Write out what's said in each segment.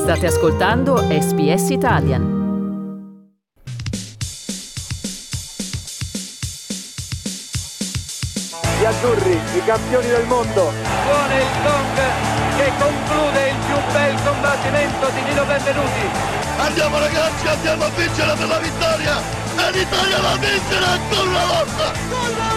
State ascoltando SBS Italian. Gli azzurri, i campioni del mondo. Suona il gong che conclude il più bel combattimento di Nino Benvenuti. Andiamo ragazzi, andiamo a vincere per la vittoria! E l'Italia va a vincere ancora una volta!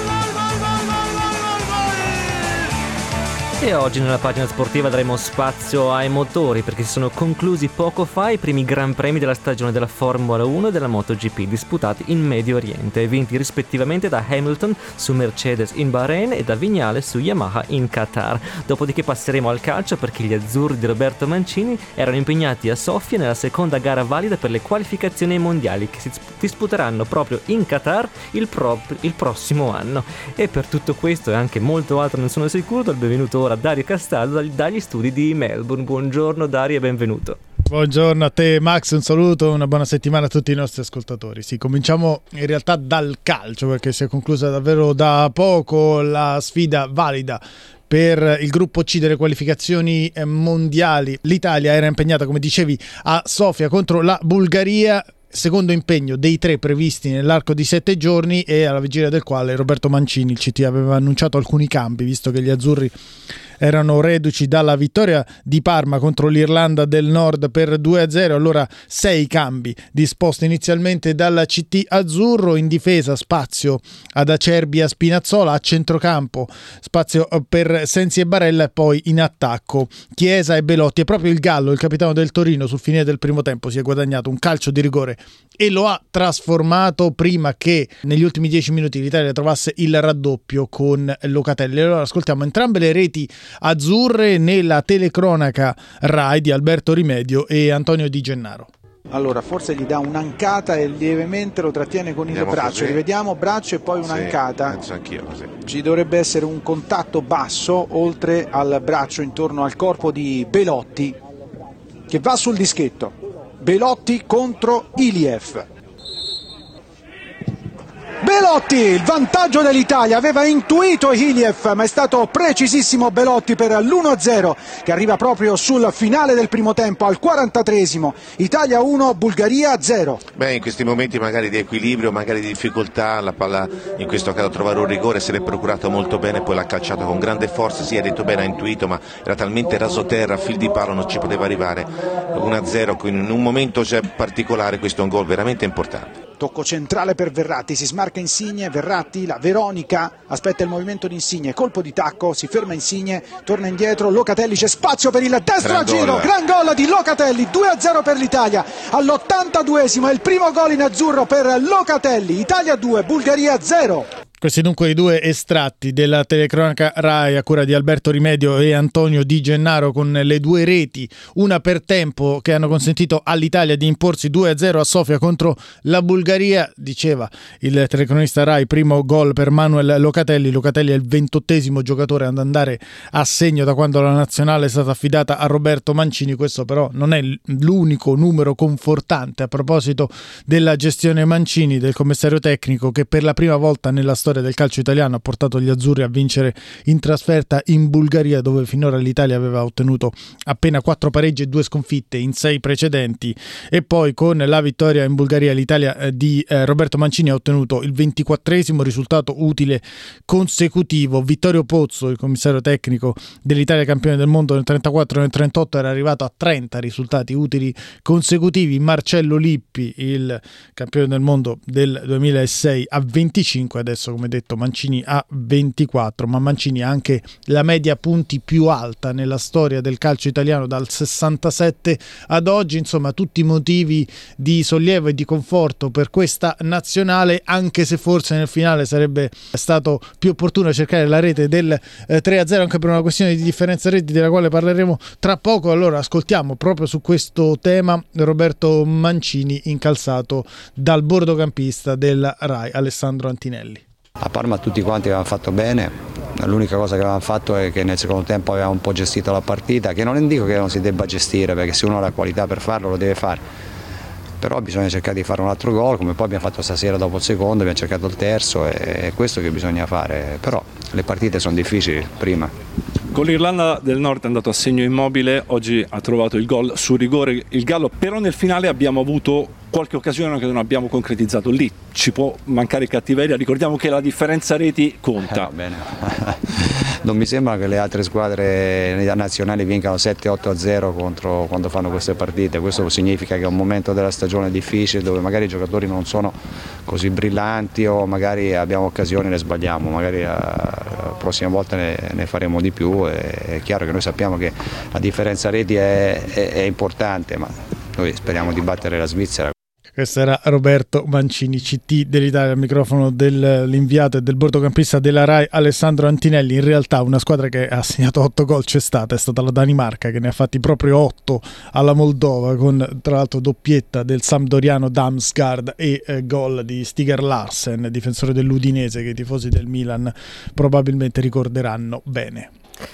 E oggi nella pagina sportiva daremo spazio ai motori, perché si sono conclusi poco fa i primi Gran Premi della stagione della Formula 1 e della MotoGP disputati in Medio Oriente, vinti rispettivamente da Hamilton su Mercedes in Bahrain e da Vignales su Yamaha in Qatar. Dopodiché passeremo al calcio, perché gli azzurri di Roberto Mancini erano impegnati a Sofia nella seconda gara valida per le qualificazioni ai mondiali che si disputeranno proprio in Qatar il prossimo anno. E per tutto questo e anche molto altro non sono sicuro, do il benvenuto ora a Dario Castaldo dagli studi di Melbourne. Buongiorno Dario e benvenuto. Buongiorno a te Max, un saluto, una buona settimana a tutti i nostri ascoltatori. Sì, cominciamo in realtà dal calcio, perché si è conclusa davvero da poco la sfida valida per il gruppo C delle qualificazioni mondiali. L'Italia era impegnata, come dicevi, a Sofia contro la Bulgaria, secondo impegno dei 3 previsti nell'arco di 7 giorni, e alla vigilia del quale Roberto Mancini, il CT, aveva annunciato alcuni cambi, visto che gli azzurri erano reduci dalla vittoria di Parma contro l'Irlanda del Nord per 2-0. Allora 6 cambi disposti inizialmente dal CT azzurro. In difesa spazio ad Acerbi e a Spinazzola, a centrocampo spazio per Sensi e Barella, e poi in attacco Chiesa e Belotti. E proprio il Gallo, il capitano del Torino, sul finire del primo tempo si è guadagnato un calcio di rigore e lo ha trasformato prima che negli ultimi 10 minuti l'Italia trovasse il raddoppio con Locatelli. Allora ascoltiamo entrambe le reti azzurre nella telecronaca Rai di Alberto Rimedio e Antonio Di Gennaro. Allora forse gli dà un'ancata e lievemente lo trattiene con il braccio, rivediamo braccio e poi un'ancata. Penso anch'io così. Ci dovrebbe essere un contatto basso oltre al braccio intorno al corpo di Belotti, che va sul dischetto. Belotti contro Iliev. Belotti, il vantaggio dell'Italia, aveva intuito Iliev, ma è stato precisissimo Belotti per l'1-0 che arriva proprio sul finale del primo tempo, al 43esimo. Italia 1, Bulgaria 0. Beh, in questi momenti magari di equilibrio, magari di difficoltà, la palla in questo caso trovare un rigore, se l'è procurato molto bene, poi l'ha calciato con grande forza, sì, ha detto bene, ha intuito, ma era talmente rasoterra, a fil di palo non ci poteva arrivare. 1-0, quindi in un momento particolare questo è un gol veramente importante. Tocco centrale per Verratti, si smarca Insigne, Verratti, la Veronica, aspetta il movimento di Insigne, colpo di tacco, si ferma Insigne, torna indietro, Locatelli, c'è spazio per il destro a giro, gran gol di Locatelli, 2-0 per l'Italia, all'82esimo è il primo gol in azzurro per Locatelli, Italia 2, Bulgaria 0. Questi dunque i 2 estratti della telecronaca Rai a cura di Alberto Rimedio e Antonio Di Gennaro, con le 2 reti, una per tempo, che hanno consentito all'Italia di imporsi 2-0 a Sofia contro la Bulgaria. Diceva il telecronista Rai, primo gol per Manuel Locatelli. Locatelli è il 28esimo giocatore ad andare a segno da quando la nazionale è stata affidata a Roberto Mancini. Questo però non è l'unico numero confortante a proposito della gestione Mancini, del commissario tecnico, che per la prima volta nella storia del calcio italiano ha portato gli azzurri a vincere in trasferta in Bulgaria, dove finora l'Italia aveva ottenuto appena 4 pareggi e 2 sconfitte in 6 precedenti. E poi con la vittoria in Bulgaria l'Italia di Roberto Mancini ha ottenuto il 24esimo risultato utile consecutivo. Vittorio Pozzo, il commissario tecnico dell'Italia campione del mondo nel 34 e nel 38, era arrivato a 30 risultati utili consecutivi. Marcello Lippi, il campione del mondo del 2006, a 25. Adesso, come detto, Mancini ha 24, ma Mancini ha anche la media punti più alta nella storia del calcio italiano dal 67 ad oggi. Insomma, tutti motivi di sollievo e di conforto per questa nazionale, anche se forse nel finale sarebbe stato più opportuno cercare la rete del 3-0, anche per una questione di differenza reti della quale parleremo tra poco. Allora ascoltiamo proprio su questo tema Roberto Mancini, incalzato dal bordocampista del Rai Alessandro Antinelli. A Parma tutti quanti avevamo fatto bene, l'unica cosa che avevamo fatto è che nel secondo tempo avevamo un po' gestito la partita, che non dico che non si debba gestire, perché se uno ha la qualità per farlo lo deve fare, però bisogna cercare di fare un altro gol, come poi abbiamo fatto stasera dopo il secondo, abbiamo cercato il terzo, e è questo che bisogna fare, però le partite sono difficili prima. Con l'Irlanda del Nord è andato a segno Immobile, oggi ha trovato il gol su rigore il Gallo, però nel finale abbiamo avuto qualche occasione che non abbiamo concretizzato, lì ci può mancare cattiveria, ricordiamo che la differenza reti conta. Bene. Non mi sembra che le altre squadre nazionali vincano 7-8-0 contro quando fanno queste partite, questo significa che è un momento della stagione difficile dove magari i giocatori non sono così brillanti o magari abbiamo occasioni e le sbagliamo, magari la prossima volta ne faremo di più. È chiaro che noi sappiamo che la differenza reti è importante, ma noi speriamo di battere la Svizzera. Questo era Roberto Mancini, CT dell'Italia, al microfono dell'inviato e del bordocampista della Rai Alessandro Antinelli. In realtà una squadra che ha segnato 8 gol c'è stata, è stata la Danimarca, che ne ha fatti proprio 8 alla Moldova, con tra l'altro doppietta del sampdoriano Damsgaard e gol di Stiger Larsen, difensore dell'Udinese, che i tifosi del Milan probabilmente ricorderanno bene.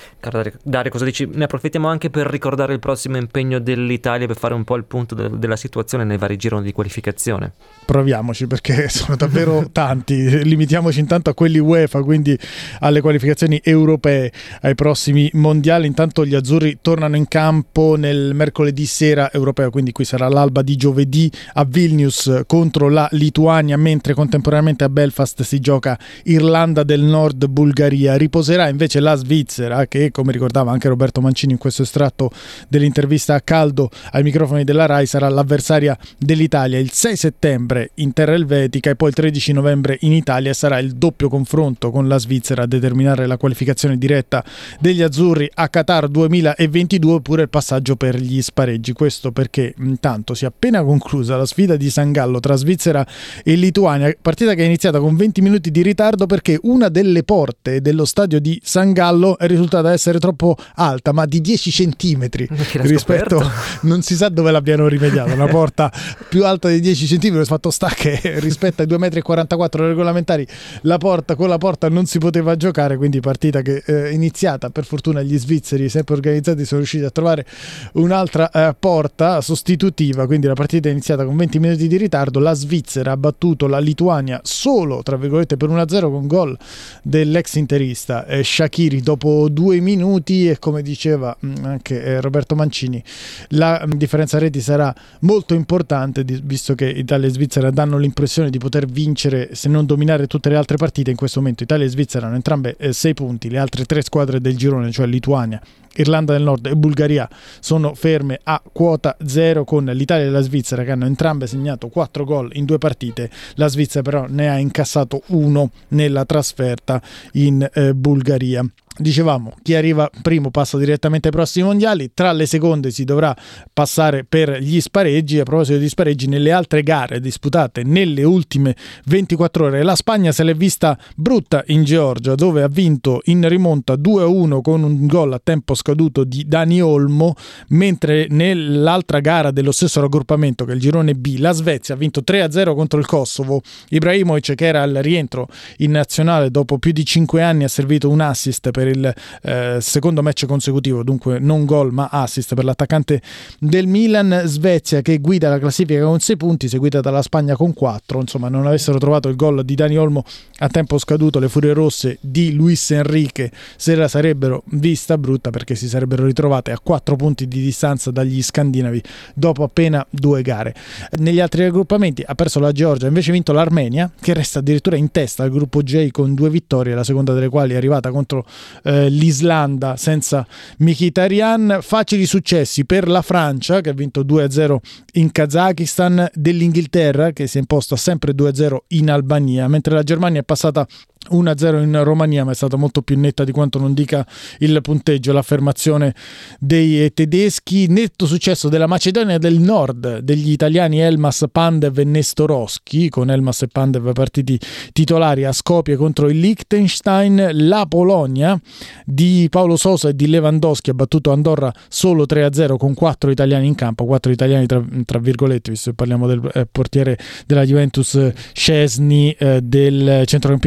Dario, cosa dici? Ne approfittiamo anche per ricordare il prossimo impegno dell'Italia, per fare un po' il punto della situazione nei vari gironi di qualificazione. Proviamoci, perché sono davvero tanti, limitiamoci intanto a quelli UEFA, quindi alle qualificazioni europee, ai prossimi mondiali. Intanto gli azzurri tornano in campo nel mercoledì sera europeo, quindi qui sarà l'alba di giovedì a Vilnius contro la Lituania, mentre contemporaneamente a Belfast si gioca Irlanda del Nord Bulgaria. Riposerà invece la Svizzera, che come ricordava anche Roberto Mancini in questo estratto dell'intervista a caldo ai microfoni della Rai, sarà l'avversaria dell'Italia il 6 settembre in terra elvetica e poi il 13 novembre in Italia. Sarà il doppio confronto con la Svizzera a determinare la qualificazione diretta degli azzurri a Qatar 2022, oppure il passaggio per gli spareggi. Questo perché intanto si è appena conclusa la sfida di San Gallo tra Svizzera e Lituania, partita che è iniziata con 20 minuti di ritardo perché una delle porte dello stadio di San Gallo è risultata essere troppo alta, ma di 10 centimetri rispetto, non si sa dove l'abbiano rimediata, una porta più alta di 10 centimetri. Il fatto sta che rispetto ai 2,44 m regolamentari con la porta non si poteva giocare, quindi partita che iniziata, per fortuna gli svizzeri sempre organizzati sono riusciti a trovare un'altra porta sostitutiva, quindi la partita è iniziata con 20 minuti di ritardo. La Svizzera ha battuto la Lituania solo tra virgolette per 1-0 con gol dell'ex interista Shaqiri dopo 2 minuti, e come diceva anche Roberto Mancini, la differenza reti sarà molto importante, visto che Italia e Svizzera danno l'impressione di poter vincere se non dominare tutte le altre partite. In questo momento Italia e Svizzera hanno entrambe 6 punti, le altre 3 squadre del girone, cioè Lituania, Irlanda del Nord e Bulgaria, sono ferme a quota 0, con l'Italia e la Svizzera che hanno entrambe segnato 4 gol in 2 partite. La Svizzera però ne ha incassato 1 nella trasferta in Bulgaria. Dicevamo, chi arriva primo passa direttamente ai prossimi mondiali, tra le seconde si dovrà passare per gli spareggi. A proposito di spareggi, nelle altre gare disputate nelle ultime 24 ore la Spagna se l'è vista brutta in Georgia, dove ha vinto in rimonta 2-1 con un gol a tempo scaduto di Dani Olmo, mentre nell'altra gara dello stesso raggruppamento, che è il girone B, la Svezia ha vinto 3-0 contro il Kosovo. Ibrahimovic, che era al rientro in nazionale dopo più di 5 anni, ha servito un assist per il secondo match consecutivo, dunque non gol ma assist per l'attaccante del Milan. Svezia che guida la classifica con 6 punti, seguita dalla Spagna con 4. Insomma, non avessero trovato il gol di Dani Olmo a tempo scaduto, le Furie Rosse di Luis Enrique se la sarebbero vista brutta, perché si sarebbero ritrovate a 4 punti di distanza dagli scandinavi dopo appena 2 gare. Negli altri raggruppamenti ha perso la Georgia, invece ha vinto l'Armenia, che resta addirittura in testa al gruppo J con 2 vittorie, la seconda delle quali è arrivata contro l'Islanda senza Mkhitaryan. Facili successi per la Francia, che ha vinto 2-0 in Kazakistan, dell'Inghilterra che si è imposta sempre 2-0 in Albania, mentre la Germania è passata 1-0 in Romania, ma è stata molto più netta di quanto non dica il punteggio, l'affermazione dei tedeschi. Netto successo della Macedonia del Nord, degli italiani Elmas, Pandev e Nestorowski, con Elmas e Pandev partiti titolari a Skopje contro il Liechtenstein. La Polonia di Paolo Sosa e di Lewandowski ha battuto Andorra solo 3-0 con 4 italiani in campo, 4 italiani tra virgolette, visto che parliamo del portiere della Juventus Szczesny, del centrocampista in Napoli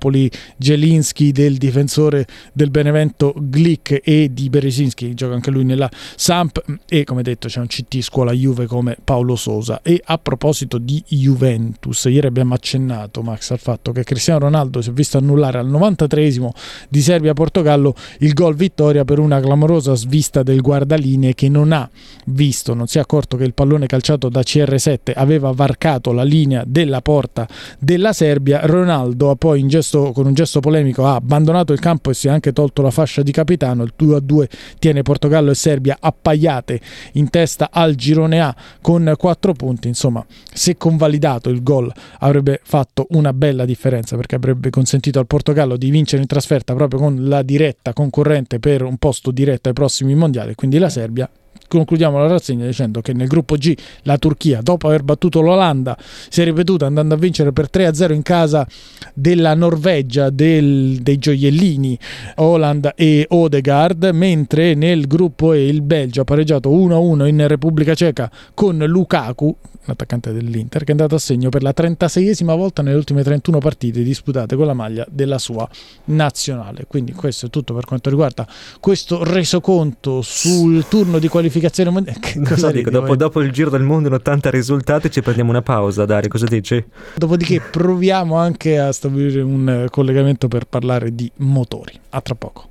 Napoli, Jelinski, del difensore del Benevento Glick e di Berezinski, gioca anche lui nella Samp, e come detto c'è un CT scuola Juve come Paolo Sosa. E a proposito di Juventus, ieri abbiamo accennato, Max, al fatto che Cristiano Ronaldo si è visto annullare al 93esimo di Serbia-Portogallo il gol vittoria per una clamorosa svista del guardalinee che non si è accorto che il pallone calciato da CR7 aveva varcato la linea della porta della Serbia. Ronaldo ha poi con un gesto polemico ha abbandonato il campo e si è anche tolto la fascia di capitano. Il 2-2 tiene Portogallo e Serbia appaiate in testa al girone A con 4 punti. Insomma, se convalidato il gol avrebbe fatto una bella differenza, perché avrebbe consentito al Portogallo di vincere in trasferta proprio con la diretta concorrente per un posto diretto ai prossimi mondiali, quindi la Serbia. Concludiamo la rassegna dicendo che nel gruppo G la Turchia, dopo aver battuto l'Olanda, si è ripetuta andando a vincere per 3-0 in casa della Norvegia, dei gioiellini Haaland e Odegaard, mentre nel gruppo E il Belgio ha pareggiato 1-1 in Repubblica Ceca con Lukaku, l'attaccante dell'Inter, che è andato a segno per la 36esima volta nelle ultime 31 partite disputate con la maglia della sua nazionale. Quindi questo è tutto per quanto riguarda questo resoconto sul turno di qualificazione mondiale. Cosa dico? Dopo il giro del mondo in 80 risultati ci prendiamo una pausa, Dario, cosa dici? Dopodiché proviamo anche a stabilire un collegamento per parlare di motori. A tra poco.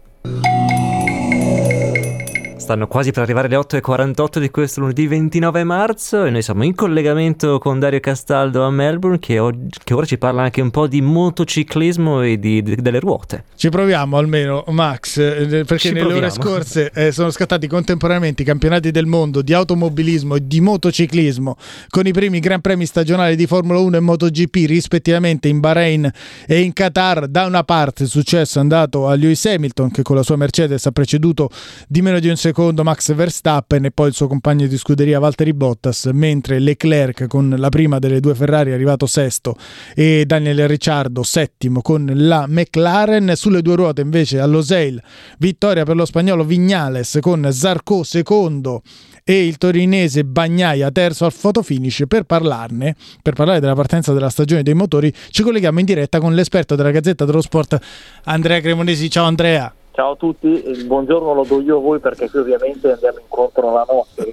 Stanno quasi per arrivare le 8:48 di questo lunedì 29 marzo e noi siamo in collegamento con Dario Castaldo a Melbourne, che ora ci parla anche un po' di motociclismo e delle ruote. Ci proviamo almeno, Max, perché nelle ore scorse sono scattati contemporaneamente i campionati del mondo di automobilismo e di motociclismo, con i primi Gran Premi stagionali di Formula 1 e MotoGP rispettivamente in Bahrain e in Qatar. Da una parte il successo è andato a Lewis Hamilton, che con la sua Mercedes ha preceduto di meno di un secondo Max Verstappen e poi il suo compagno di scuderia Valtteri Bottas, mentre Leclerc con la prima delle due Ferrari è arrivato sesto e Daniel Ricciardo settimo con la McLaren. Sulle due ruote invece a Losail vittoria per lo spagnolo Viñales con Zarco secondo e il torinese Bagnaia terzo al fotofinish. Per parlare della partenza della stagione dei motori ci colleghiamo in diretta con l'esperto della Gazzetta dello Sport Andrea Cremonesi. Ciao Andrea. Ciao a tutti, il buongiorno lo do io a voi perché qui ovviamente andiamo incontro alla notte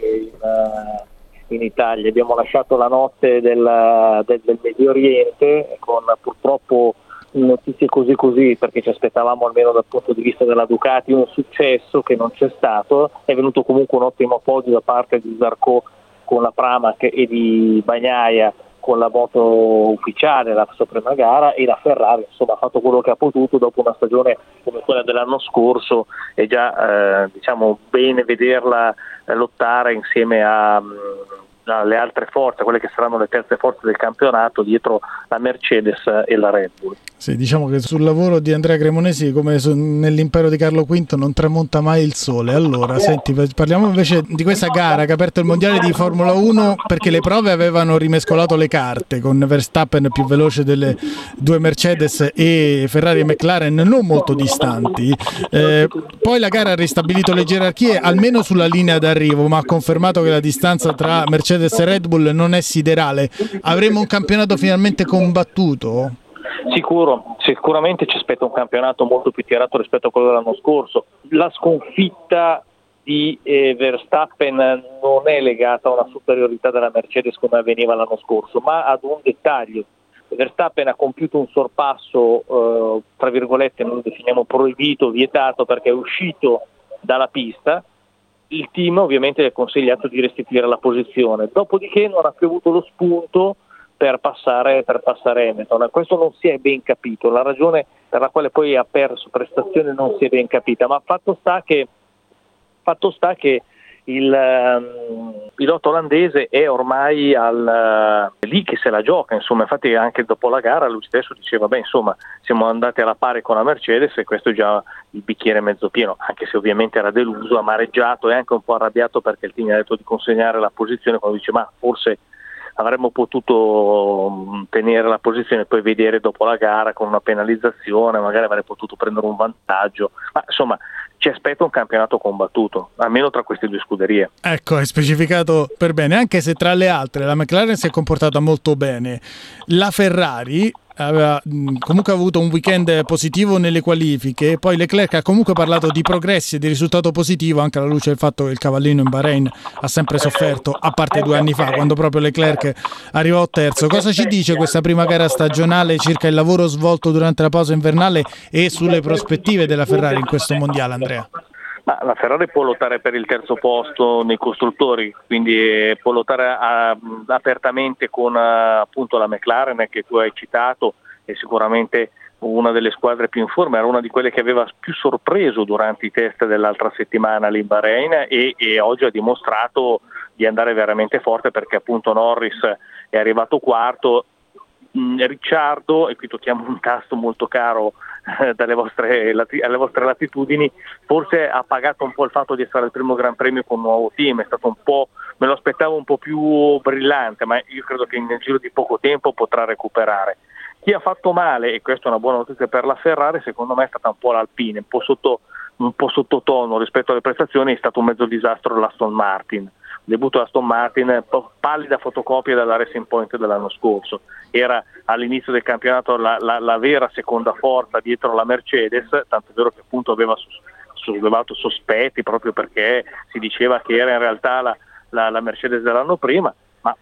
in Italia. Abbiamo lasciato la notte del Medio Oriente con purtroppo notizie così, perché ci aspettavamo almeno dal punto di vista della Ducati un successo che non c'è stato. È venuto comunque un ottimo appoggio da parte di Zarco con la Pramac e di Bagnaia con la moto ufficiale, la sua prima gara, e la Ferrari insomma ha fatto quello che ha potuto dopo una stagione come quella dell'anno scorso. È già bene vederla lottare insieme alle altre forze, quelle che saranno le terze forze del campionato dietro la Mercedes e la Red Bull. Sì, diciamo che sul lavoro di Andrea Cremonesi, come nell'impero di Carlo V, non tramonta mai il sole. Allora, senti, parliamo invece di questa gara che ha aperto il mondiale di Formula 1, perché le prove avevano rimescolato le carte, con Verstappen più veloce delle due Mercedes e Ferrari e McLaren non molto distanti. Poi la gara ha ristabilito le gerarchie almeno sulla linea d'arrivo, ma ha confermato che la distanza tra Mercedes e Red Bull non è siderale. Avremo un campionato finalmente combattuto? Sicuramente ci aspetta un campionato molto più tirato rispetto a quello dell'anno scorso. La sconfitta di Verstappen non è legata a una superiorità della Mercedes come avveniva l'anno scorso, ma ad un dettaglio. Verstappen ha compiuto un sorpasso, tra virgolette, noi lo definiamo proibito, vietato, perché è uscito dalla pista. Il team ovviamente gli ha consigliato di restituire la posizione, dopodiché non ha più avuto lo spunto per passare Hamilton. Questo non si è ben capito, la ragione per la quale poi ha perso prestazione non si è ben capita, ma fatto sta che il pilota olandese è ormai lì che se la gioca, insomma. Infatti anche dopo la gara lui stesso diceva siamo andati alla pari con la Mercedes e questo è già il bicchiere mezzo pieno, anche se ovviamente era deluso, amareggiato e anche un po' arrabbiato perché il team gli ha detto di consegnare la posizione, quando dice ma forse avremmo potuto tenere la posizione e poi vedere dopo la gara con una penalizzazione, magari avrei potuto prendere un vantaggio, ma insomma ci aspetta un campionato combattuto, almeno tra queste due scuderie. Ecco, hai specificato per bene, anche se tra le altre la McLaren si è comportata molto bene. La Ferrari aveva comunque avuto un weekend positivo nelle qualifiche, poi Leclerc ha comunque parlato di progressi e di risultato positivo anche alla luce del fatto che il cavallino in Bahrain ha sempre sofferto, a parte 2 anni fa quando proprio Leclerc arrivò terzo. Cosa ci dice questa prima gara stagionale circa il lavoro svolto durante la pausa invernale e sulle prospettive della Ferrari in questo mondiale, Andrea? Ma la Ferrari può lottare per il terzo posto nei costruttori, quindi può lottare apertamente con appunto la McLaren che tu hai citato, è sicuramente una delle squadre più in forma, era una di quelle che aveva più sorpreso durante i test dell'altra settimana lì in Bahrain e oggi ha dimostrato di andare veramente forte, perché appunto Norris è arrivato quarto, Ricciardo, e qui tocchiamo un tasto molto caro alle vostre latitudini, forse ha pagato un po' il fatto di essere al primo Gran Premio con un nuovo team, è stato un po', me lo aspettavo un po' più brillante, ma io credo che nel giro di poco tempo potrà recuperare. Chi ha fatto male, e questa è una buona notizia per la Ferrari, secondo me è stata un po' l'Alpine, un po' sottotono rispetto alle prestazioni, è stato un mezzo disastro l'Aston Martin. Debutto Aston Martin, pallida fotocopia della Racing Point dell'anno scorso, era all'inizio del campionato la vera seconda forza dietro la Mercedes, tanto è vero che appunto aveva sollevato sospetti proprio perché si diceva che era in realtà la Mercedes dell'anno prima, ma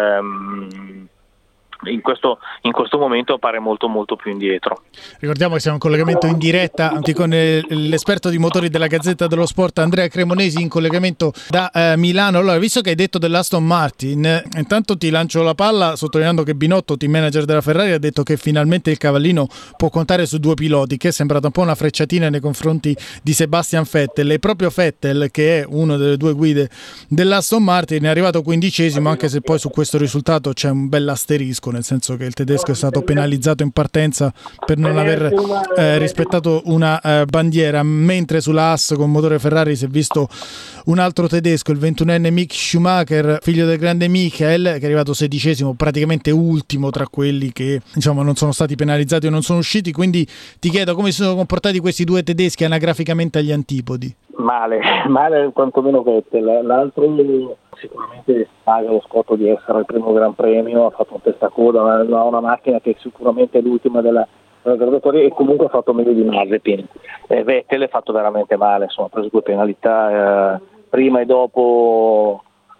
in questo momento appare molto molto più indietro. Ricordiamo che siamo in collegamento in diretta anche con l'esperto di motori della Gazzetta dello Sport Andrea Cremonesi, in collegamento da Milano. Allora, visto che hai detto dell'Aston Martin, intanto ti lancio la palla sottolineando che Binotto, team manager della Ferrari, ha detto che finalmente il cavallino può contare su 2 piloti, che è sembrata un po' una frecciatina nei confronti di Sebastian Vettel, e proprio Vettel, che è uno delle 2 guide dell'Aston Martin, è arrivato 15°, anche se poi su questo risultato c'è un bell'asterisco, nel senso che il tedesco è stato penalizzato in partenza per non aver rispettato una bandiera, mentre sulla Haas con motore Ferrari si è visto un altro tedesco, il 21enne Mick Schumacher, figlio del grande Michael, che è arrivato 16°, praticamente ultimo tra quelli che non sono stati penalizzati o non sono usciti. Quindi ti chiedo come si sono comportati questi 2 tedeschi anagraficamente agli antipodi. Male quantomeno Vettel, l'altro sicuramente paga lo scotto di essere al primo Gran Premio, ha fatto un testacoda, ha una macchina che sicuramente è l'ultima della graduatoria e comunque ha fatto meglio di Mazepin. Vettel è fatto veramente male, ha preso 2 penalità prima e dopo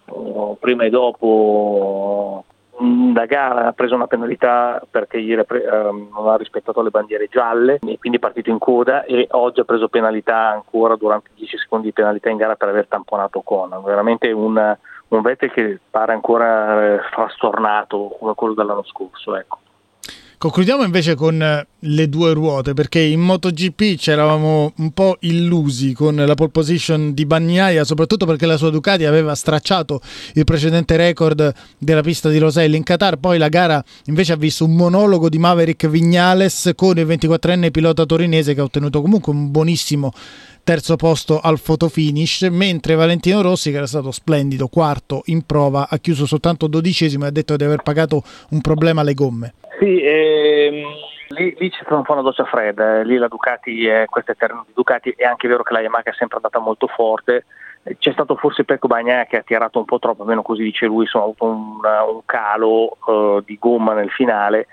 la gara, ha preso una penalità perché ieri non ha rispettato le bandiere gialle e quindi è partito in coda, e oggi ha preso penalità ancora durante 10 secondi di penalità in gara per aver tamponato Ocon. Veramente un Vettel che pare ancora frastornato come quello dell'anno scorso, ecco. Concludiamo invece con le 2 ruote, perché in MotoGP c'eravamo un po' illusi con la pole position di Bagnaia, soprattutto perché la sua Ducati aveva stracciato il precedente record della pista di Losail in Qatar. Poi la gara invece ha visto un monologo di Maverick Viñales con il 24enne pilota torinese, che ha ottenuto comunque un buonissimo terzo posto al fotofinish, mentre Valentino Rossi, che era stato splendido, quarto in prova, ha chiuso soltanto 12° e ha detto di aver pagato un problema alle gomme. Sì, lì c'è stata un po' una doccia fredda, lì la Ducati, questo è il terreno di Ducati, è anche vero che la Yamaha è sempre andata molto forte, c'è stato forse Pecco Bagnaia che ha tirato un po' troppo, almeno così dice lui, ha avuto un calo di gomma nel finale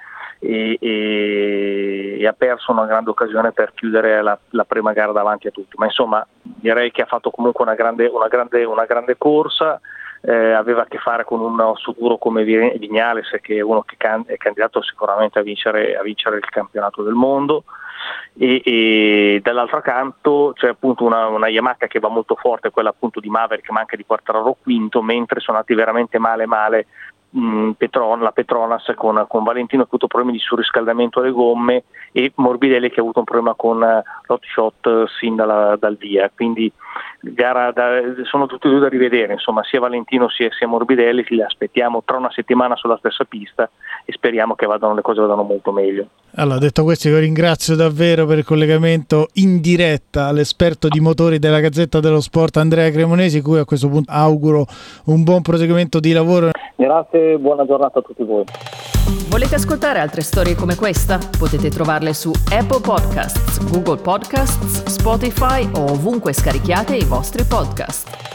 e ha perso una grande occasione per chiudere la prima gara davanti a tutti, ma insomma direi che ha fatto comunque una grande corsa. Aveva a che fare con un osso duro come Viñales, che è uno che è candidato sicuramente a vincere il campionato del mondo, e dall'altro canto c'è appunto una Yamaha che va molto forte, quella appunto di Maverick, ma anche di Quartararo quinto, mentre sono andati veramente male la Petronas con Valentino che ha avuto problemi di surriscaldamento alle gomme, e Morbidelli che ha avuto un problema con l'hot shot sin dal via, quindi sono tutti e 2 da rivedere, insomma, sia Valentino sia Morbidelli li aspettiamo tra una settimana sulla stessa pista e speriamo che le cose vadano molto meglio. Allora, detto questo, io ringrazio davvero per il collegamento in diretta l'esperto di motori della Gazzetta dello Sport Andrea Cremonesi, cui a questo punto auguro un buon proseguimento di lavoro. Grazie, buona giornata a tutti voi. Volete ascoltare altre storie come questa? Potete trovarle su Apple Podcasts, Google Podcasts, Spotify o ovunque scarichiate i vostri podcast.